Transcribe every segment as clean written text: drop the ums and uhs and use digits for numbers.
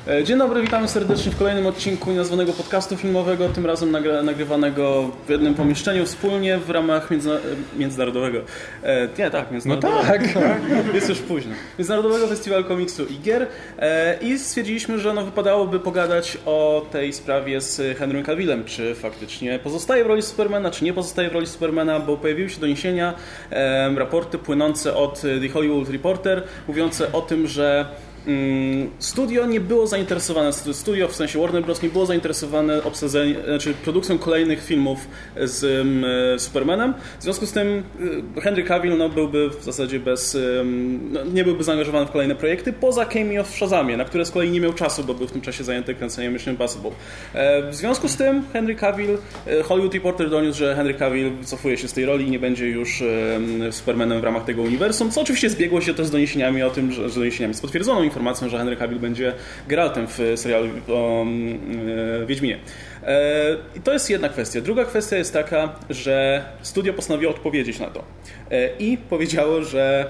Dzień dobry, witamy serdecznie w kolejnym odcinku nazwanego podcastu filmowego, tym razem nagrywanego w jednym pomieszczeniu wspólnie w ramach międzynarodowego. Międzynarodowego. No tak. Jest już późno. Międzynarodowego Festiwalu Komiksu i Gier i stwierdziliśmy, że wypadałoby pogadać o tej sprawie z Henrym Cavillem, czy faktycznie pozostaje w roli Supermana, czy nie pozostaje w roli Supermana, bo pojawiły się doniesienia, raporty płynące od The Hollywood Reporter, mówiące o tym, że studio nie było zainteresowane, studio w sensie Warner Bros. Nie było zainteresowane produkcją kolejnych filmów z Supermanem. W związku z tym Henry Cavill byłby w zasadzie nie byłby zaangażowany w kolejne projekty, poza cameo w Shazamie, na które z kolei nie miał czasu, bo był w tym czasie zajęty kręceniem Mission Impossible. W związku z tym Henry Cavill, Hollywood Reporter doniósł, że Henry Cavill wycofuje się z tej roli i nie będzie już Supermanem w ramach tego uniwersum, co oczywiście zbiegło się też z doniesieniami o tym, że doniesieniami z potwierdzoną informacją, że Henry Cavill będzie Geraltem w serialu o Wiedźminie. I to jest jedna kwestia. Druga kwestia jest taka, że studio postanowiło odpowiedzieć na to. I powiedziało, że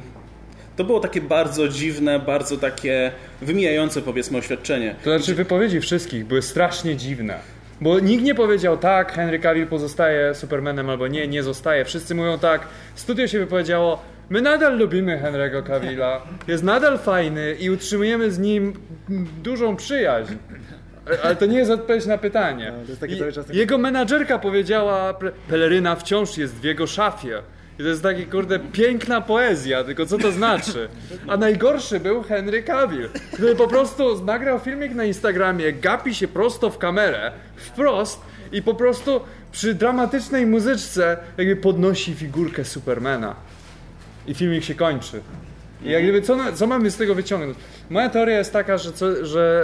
to było takie bardzo dziwne, bardzo takie wymijające, powiedzmy, oświadczenie. To znaczy wypowiedzi wszystkich były strasznie dziwne. Bo nikt nie powiedział tak, Henry Cavill pozostaje Supermanem albo nie zostaje. Wszyscy mówią tak. Studio się wypowiedziało, my nadal lubimy Henry'ego Cavilla, jest nadal fajny i utrzymujemy z nim dużą przyjaźń. Ale to nie jest odpowiedź na pytanie. Jego menadżerka powiedziała, peleryna wciąż jest w jego szafie. I to jest takie, piękna poezja, tylko co to znaczy? A najgorszy był Henry Cavill, który po prostu nagrał filmik na Instagramie, gapi się prosto w kamerę, wprost i po prostu przy dramatycznej muzyczce jakby podnosi figurkę Supermana. I filmik się kończy. I jak gdyby co mamy z tego wyciągnąć? Moja teoria jest taka, że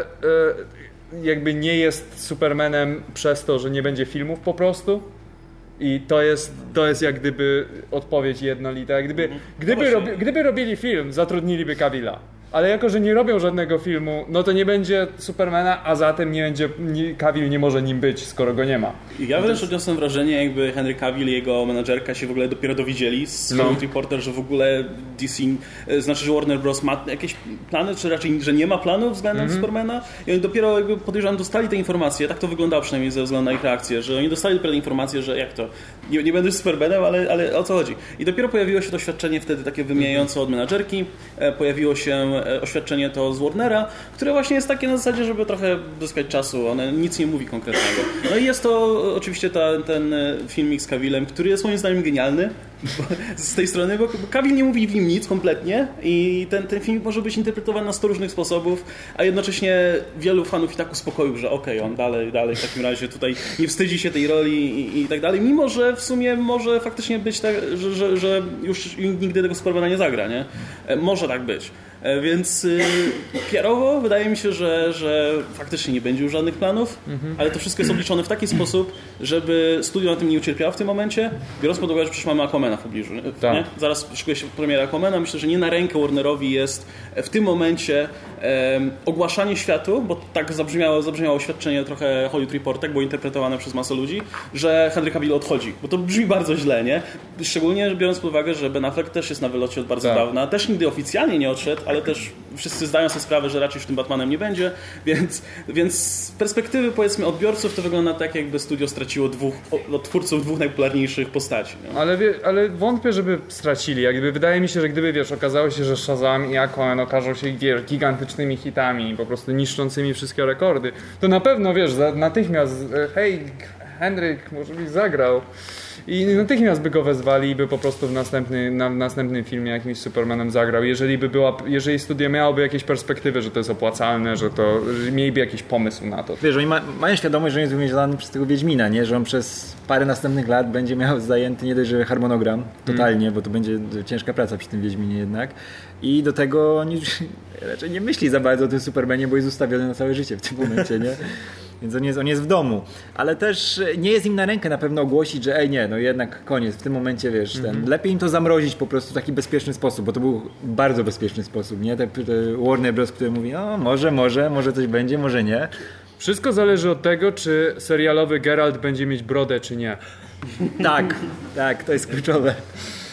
jakby nie jest Supermanem przez to, że nie będzie filmów po prostu. I to jest jak gdyby odpowiedź jednolita. Jak gdyby robili film, zatrudniliby Cavilla. Ale jako, że nie robią żadnego filmu, no to nie będzie Supermana, a zatem Cavill nie może nim być, skoro go nie ma. Ja wręcz odniosłem wrażenie, jakby Henry Cavill i jego menadżerka się w ogóle dopiero dowiedzieli z Hollywood Reporter, że w ogóle DC, znaczy, że Warner Bros. Ma jakieś plany, czy raczej, że nie ma planów względem Supermana. I oni dopiero, jakby podejrzewam, dostali te informacje, tak to wyglądało przynajmniej ze względu na ich reakcję, że oni dostali dopiero informację, że jak to, nie będę Supermanem, ale o co chodzi. I dopiero pojawiło się to oświadczenie wtedy takie wymijające od menadżerki, pojawiło się oświadczenie to z Warnera, które właśnie jest takie na zasadzie, żeby trochę zyskać czasu. One nic nie mówi konkretnego. No i jest to oczywiście ten filmik z Cavillem, który jest moim zdaniem genialny z tej strony, bo Cavill nie mówi w nim nic kompletnie i ten film może być interpretowany na 100 różnych sposobów, a jednocześnie wielu fanów i tak uspokoił, że okej, on dalej w takim razie tutaj nie wstydzi się tej roli i tak dalej, mimo że w sumie może faktycznie być tak, że już nigdy tego Supermana nie zagra, nie? Może tak być. Więc PR-owo wydaje mi się, że faktycznie nie będzie już żadnych planów, ale to wszystko jest obliczone w taki sposób, żeby studio na tym nie ucierpiało w tym momencie, biorąc pod uwagę, że przecież mamy Aquamana w pobliżu. Nie? Zaraz szykuje się premiera Aquamana. Myślę, że nie na rękę Warnerowi jest w tym momencie ogłaszanie światu, bo tak zabrzmiało oświadczenie trochę Hollywood Reporter, było interpretowane przez masę ludzi, że Henry Cavill odchodzi, bo to brzmi bardzo źle, nie? Szczególnie biorąc pod uwagę, że Ben Affleck też jest na wylocie od bardzo dawna, też nigdy oficjalnie nie odszedł, ale też wszyscy zdają sobie sprawę, że raczej w tym Batmanem nie będzie, więc z perspektywy, powiedzmy, odbiorców to wygląda tak, jakby studio straciło twórców dwóch najpopularniejszych postaci. No. Ale wątpię, żeby stracili. Jakby wydaje mi się, że gdyby, okazało się, że Shazam i Aquaman okażą się gigantycznymi hitami, po prostu niszczącymi wszystkie rekordy, to na pewno, natychmiast hej, Henryk, może byś zagrał. I natychmiast by go wezwali i by po prostu w następnym filmie jakimś Supermanem zagrał. Jeżeli studio miałoby jakieś perspektywy, że to jest opłacalne, że mieliby jakiś pomysł na to. Wiesz, oni mają świadomość, że on jest uwięziony przez tego Wiedźmina, nie? Że on przez parę następnych lat będzie miał zajęty nie dość, że harmonogram totalnie, bo to będzie ciężka praca przy tym Wiedźminie jednak. I do tego oni raczej nie myśli za bardzo o tym Supermanie, bo jest ustawiony na całe życie w tym momencie, nie? Więc on jest w domu, ale też nie jest im na rękę na pewno ogłosić, że jednak koniec, w tym momencie lepiej im to zamrozić po prostu w taki bezpieczny sposób, bo to był bardzo bezpieczny sposób, nie? Te Warner Bros., który mówi, może coś będzie, może nie. Wszystko zależy od tego, czy serialowy Geralt będzie mieć brodę, czy nie. Tak, to jest kluczowe.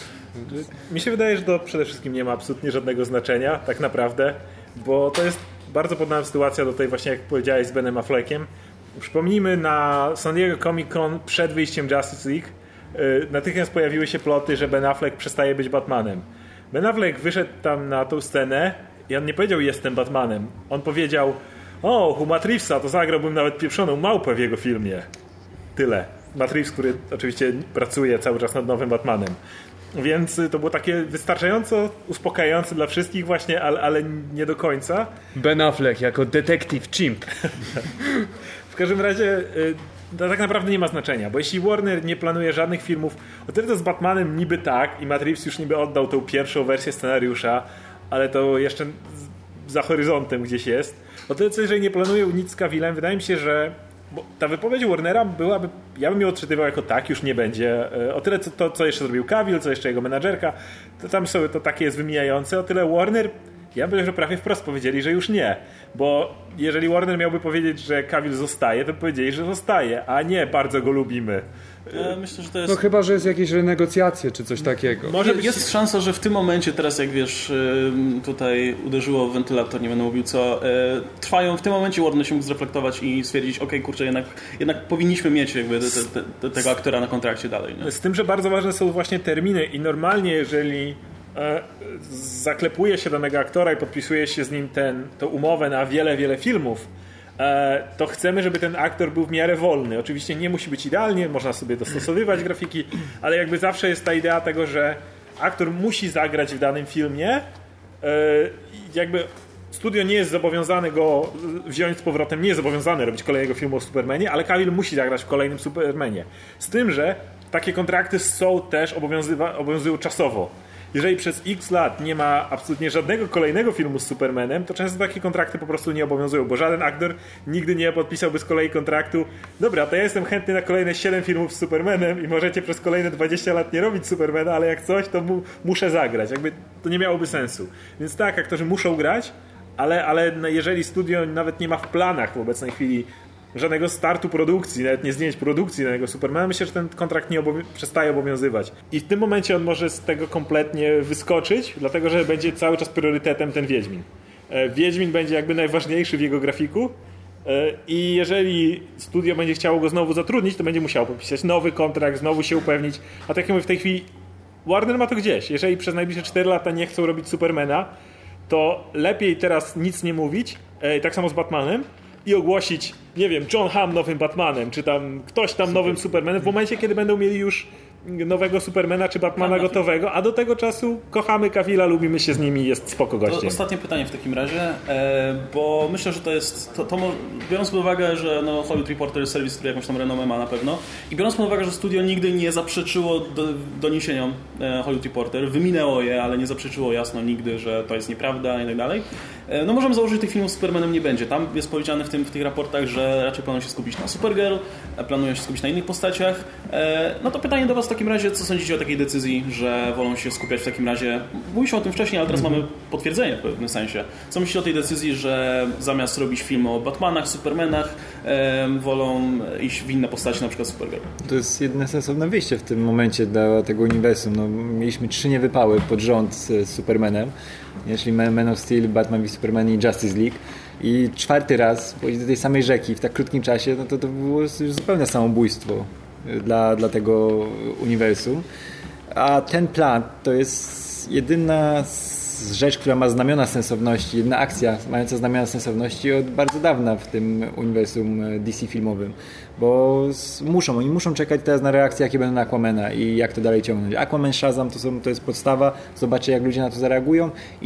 Mi się wydaje, że to przede wszystkim nie ma absolutnie żadnego znaczenia, tak naprawdę, bo to jest bardzo podobna sytuacja do tej właśnie, jak powiedziałeś, z Benem Affleckiem. Przypomnijmy, na San Diego Comic Con przed wyjściem Justice League natychmiast pojawiły się ploty, że Ben Affleck przestaje być Batmanem. Ben Affleck wyszedł tam na tą scenę i on nie powiedział jestem Batmanem. On powiedział Matt Reevesa, to zagrałbym nawet pieprzoną małpę w jego filmie. Tyle. Matt Reeves, który oczywiście pracuje cały czas nad nowym Batmanem. Więc to było takie wystarczająco uspokajające dla wszystkich właśnie, ale nie do końca. Ben Affleck jako Detective Chimp. W każdym razie to tak naprawdę nie ma znaczenia, bo jeśli Warner nie planuje żadnych filmów, o tyle to z Batmanem niby tak i Matt Reeves już niby oddał tą pierwszą wersję scenariusza, ale to jeszcze za horyzontem gdzieś jest. O tyle co, jeżeli nie planują nic z Cavillem, wydaje mi się, że bo ta wypowiedź Warnera byłaby, ja bym ją odczytywał jako tak, już nie będzie. O tyle co jeszcze zrobił Cavill, co jeszcze jego menadżerka, to tam sobie to takie jest wymijające. O tyle Warner, ja bym powiedział, że prawie wprost powiedzieli, że już nie. Bo jeżeli Warner miałby powiedzieć, że Cavill zostaje, to powiedzieli, że zostaje, a nie bardzo go lubimy. Ja myślę, że to jest... No chyba, że jest jakieś renegocjacje czy coś takiego. Może jest szansa, że w tym momencie, teraz jak wiesz, tutaj uderzyło w wentylator, nie będę mówił co, trwają, w tym momencie Warner się mógł zreflektować i stwierdzić, kurczę, jednak powinniśmy mieć jakby tego aktora na kontrakcie dalej. Nie? Z tym, że bardzo ważne są właśnie terminy i normalnie jeżeli zaklepuje się danego aktora i podpisuje się z nim tą umowę na wiele, wiele filmów, to chcemy, żeby ten aktor był w miarę wolny. Oczywiście nie musi być idealnie, można sobie dostosowywać grafiki, ale jakby zawsze jest ta idea tego, że aktor musi zagrać w danym filmie. Jakby studio nie jest zobowiązane go wziąć z powrotem, nie jest zobowiązane robić kolejnego filmu o Supermanie, ale Cavill musi zagrać w kolejnym Supermanie. Z tym, że takie kontrakty są też obowiązują czasowo. Jeżeli przez X lat nie ma absolutnie żadnego kolejnego filmu z Supermanem, to często takie kontrakty po prostu nie obowiązują, bo żaden aktor nigdy nie podpisałby z kolei kontraktu dobra, to ja jestem chętny na kolejne 7 filmów z Supermanem i możecie przez kolejne 20 lat nie robić Supermana, ale jak coś, to muszę zagrać. Jakby to nie miałoby sensu. Więc tak, aktorzy muszą grać, ale jeżeli studio nawet nie ma w planach w obecnej chwili żadnego startu produkcji, nawet nie zdjęć produkcji danego Supermana, myślę, że ten kontrakt przestaje obowiązywać. I w tym momencie on może z tego kompletnie wyskoczyć, dlatego że będzie cały czas priorytetem ten Wiedźmin. Wiedźmin będzie jakby najważniejszy w jego grafiku i jeżeli studio będzie chciało go znowu zatrudnić, to będzie musiało podpisać nowy kontrakt, znowu się upewnić. A tak jak mówię, w tej chwili Warner ma to gdzieś. Jeżeli przez najbliższe 4 lata nie chcą robić Supermana, to lepiej teraz nic nie mówić, tak samo z Batmanem, i ogłosić, nie wiem, John Hamm nowym Batmanem, czy tam ktoś tam nowym Supermanem w momencie, kiedy będą mieli już nowego Supermana czy Batmana gotowego, a do tego czasu kochamy Cavilla, lubimy się z nimi, jest spoko gościem. To ostatnie pytanie w takim razie, bo myślę, że to jest, biorąc pod uwagę, że Hollywood Reporter jest serwis, który jakąś tam renomę ma na pewno, i biorąc pod uwagę, że studio nigdy nie zaprzeczyło doniesieniom Hollywood Reporter, wyminęło je, ale nie zaprzeczyło jasno nigdy, że to jest nieprawda i tak dalej, możemy założyć, że tych filmów z Supermanem nie będzie. Tam jest powiedziane w tych raportach, że raczej planują się skupić na Supergirl, planują się skupić na innych postaciach. No to pytanie do Was w takim razie, co sądzicie o takiej decyzji, że wolą się skupiać w takim razie, mówiliśmy o tym wcześniej, ale teraz mamy potwierdzenie w pewnym sensie. Co myślicie o tej decyzji, że zamiast robić film o Batmanach, Supermanach, wolą iść w inne postacie, na przykład Supergirl? To jest jedyne sensowne wyjście w tym momencie dla tego uniwersum. No, mieliśmy 3 niewypały pod rząd z Supermanem, jeśli Man of Steel, Batman v Superman i Justice League. I 4. raz pójść do tej samej rzeki w tak krótkim czasie, no to było już zupełne samobójstwo dla tego uniwersum. A ten plan to jest jedyna rzecz, która ma znamiona sensowności, jedna akcja mająca znamiona sensowności od bardzo dawna w tym uniwersum DC filmowym. Bo oni muszą czekać teraz na reakcje, jakie będą na Aquamana i jak to dalej ciągnąć. Aquaman, Shazam to jest podstawa, zobaczcie jak ludzie na to zareagują i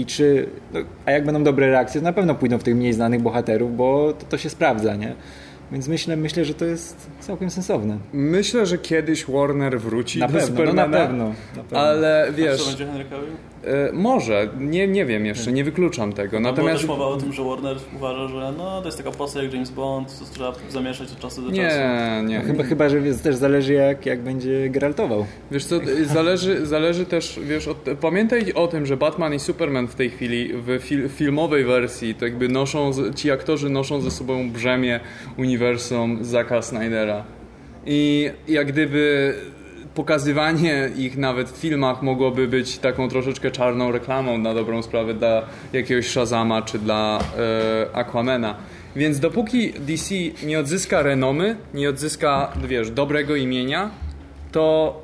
a jak będą dobre reakcje, to na pewno pójdą w tych mniej znanych bohaterów, bo to się sprawdza, nie? Więc myślę, że to jest całkiem sensowne. Myślę, że kiedyś Warner wróci do Supermana. Na pewno. Ale wiesz... Co będzie Henry Cavill? Może, nie wiem jeszcze, nie wykluczam tego. Natomiast była też mowa o tym, że Warner uważa, że to jest taka postać jak James Bond, to trzeba zamieszać od czasu do czasu. Nie. Chyba, że też zależy jak będzie geraltował. Wiesz co, zależy też, wiesz, pamiętaj o tym, że Batman i Superman w tej chwili w filmowej wersji to jakby ci aktorzy noszą ze sobą brzemię uniwersum Zacka Snydera. I jak gdyby pokazywanie ich nawet w filmach mogłoby być taką troszeczkę czarną reklamą na dobrą sprawę dla jakiegoś Shazama czy dla Aquamana. Więc dopóki DC nie odzyska renomy, nie odzyska, dobrego imienia, to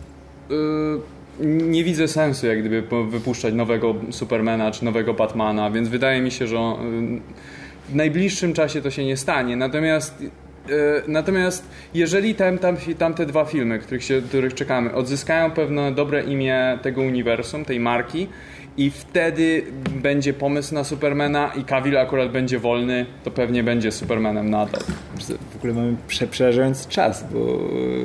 nie widzę sensu jak gdyby wypuszczać nowego Supermana czy nowego Batmana, więc wydaje mi się, że w najbliższym czasie to się nie stanie. Natomiast jeżeli tamte dwa filmy, których czekamy, odzyskają pewne dobre imię tego uniwersum, tej marki i wtedy będzie pomysł na Supermana i Cavill akurat będzie wolny, to pewnie będzie Supermanem nadal. W ogóle mamy przerażający czas, bo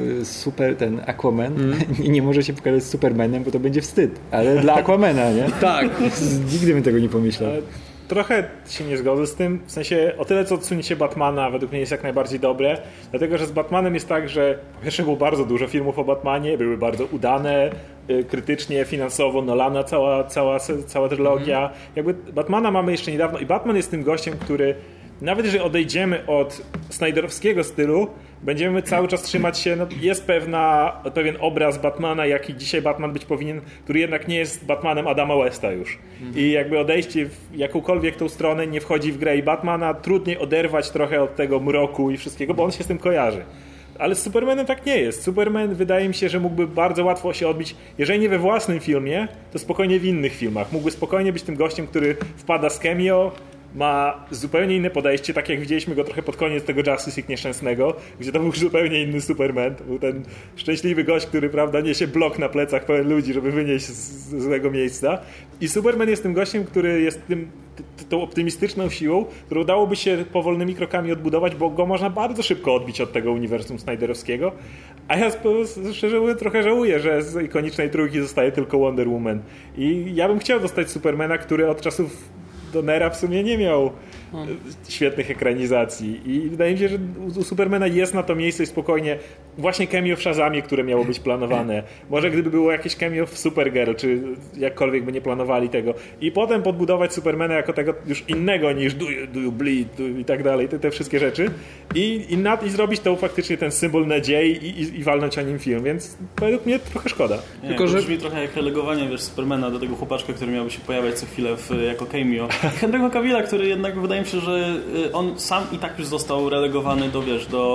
ten Aquaman nie może się pokazać z Supermanem, bo to będzie wstyd, ale dla Aquamana, nie? Tak. Nigdy bym tego nie pomyślał. Trochę się nie zgodzę z tym, w sensie o tyle co odsunięcie Batmana według mnie jest jak najbardziej dobre, dlatego że z Batmanem jest tak, że po pierwsze było bardzo dużo filmów o Batmanie, były bardzo udane, krytycznie, finansowo, Nolana cała trylogia. Jakby Batmana mamy jeszcze niedawno i Batman jest tym gościem, który nawet jeżeli odejdziemy od Snyderowskiego stylu, będziemy cały czas trzymać się, jest pewien obraz Batmana, jaki dzisiaj Batman być powinien, który jednak nie jest Batmanem Adama Westa już. I jakby odejście w jakąkolwiek tą stronę nie wchodzi w grę i Batmana trudniej oderwać trochę od tego mroku i wszystkiego, bo on się z tym kojarzy. Ale z Supermanem tak nie jest. Superman wydaje mi się, że mógłby bardzo łatwo się odbić, jeżeli nie we własnym filmie, to spokojnie w innych filmach. Mógłby spokojnie być tym gościem, który wpada z cameo, ma zupełnie inne podejście, tak jak widzieliśmy go trochę pod koniec tego Justice League nieszczęsnego, gdzie to był zupełnie inny Superman. To był ten szczęśliwy gość, który, prawda, niesie blok na plecach pełen ludzi, żeby wynieść z złego miejsca. I Superman jest tym gościem, który jest tą optymistyczną siłą, którą dałoby się powolnymi krokami odbudować, bo go można bardzo szybko odbić od tego uniwersum Snyderowskiego. A ja szczerze mówiąc trochę żałuję, że z ikonicznej trójki zostaje tylko Wonder Woman. I ja bym chciał dostać Supermana, który od czasów Donnera w sumie nie miał świetnych ekranizacji i wydaje mi się, że u Supermana jest na to miejsce i spokojnie właśnie cameo w Shazamie, które miało być planowane. Może gdyby było jakieś cameo w Supergirl, czy jakkolwiek by nie planowali tego i potem podbudować Supermana jako tego już innego niż do you bleed i tak dalej, te wszystkie rzeczy i zrobić to faktycznie ten symbol nadziei i walnąć o nim film, więc według mnie trochę szkoda. Nie, tylko, że brzmi trochę jak relegowanie Supermana do tego chłopaczka, który miałby się pojawiać co chwilę jako cameo. Henry'ego Cavilla, który jednak wydaje mi się, że on sam i tak już został relegowany do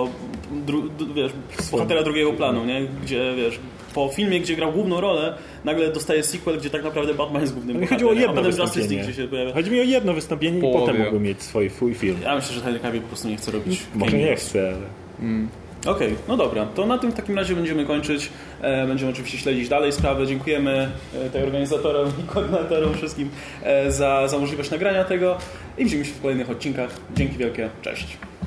bohatera drugiego planu, nie? Gdzie po filmie, gdzie grał główną rolę, nagle dostaje sequel, gdzie tak naprawdę Batman jest głównym bohaterem. Chodzi o jedno wystąpienie. Chodzi mi o jedno wystąpienie i potem mógłby mieć swój film. Ja myślę, że Henry Cavill po prostu nie chce robić. Może nie chce, ale... Okej, no dobra, to na tym w takim razie będziemy kończyć. Będziemy oczywiście śledzić dalej sprawę. Dziękujemy tej organizatorom i koordynatorom wszystkim za możliwość nagrania tego i widzimy się w kolejnych odcinkach. Dzięki wielkie, cześć.